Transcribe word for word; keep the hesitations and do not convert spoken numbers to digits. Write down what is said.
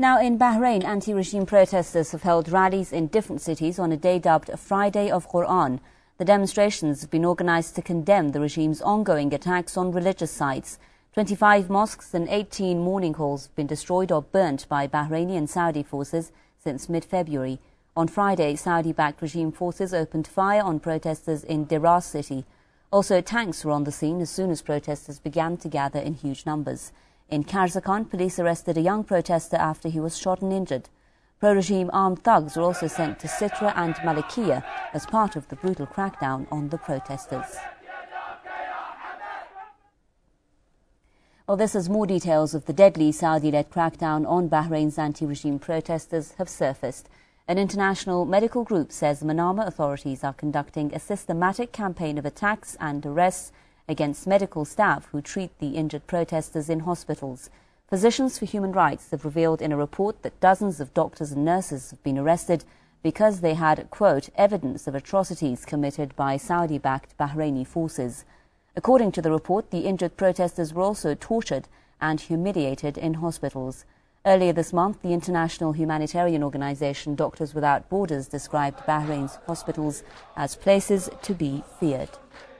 Now in Bahrain, anti-regime protesters have held rallies in different cities on a day dubbed Friday of Quran. The demonstrations have been organised to condemn the regime's ongoing attacks on religious sites. twenty-five mosques and eighteen mourning halls have been destroyed or burnt by Bahraini and Saudi forces since mid-February. On Friday, Saudi-backed regime forces opened fire on protesters in Daraa city. Also, tanks were on the scene as soon as protesters began to gather in huge numbers. In Karzakhan, police arrested a young protester after he was shot and injured. Pro-regime armed thugs were also sent to Sitra and Malikiya as part of the brutal crackdown on the protesters. Well, this as more details of the deadly Saudi-led crackdown on Bahrain's anti-regime protesters have surfaced. An international medical group says Manama authorities are conducting a systematic campaign of attacks and arrests against medical staff who treat the injured protesters in hospitals. Physicians for Human Rights have revealed in a report that dozens of doctors and nurses have been arrested because they had, quote, evidence of atrocities committed by Saudi-backed Bahraini forces. According to the report, the injured protesters were also tortured and humiliated in hospitals. Earlier this month, the international humanitarian organization Doctors Without Borders described Bahrain's hospitals as places to be feared.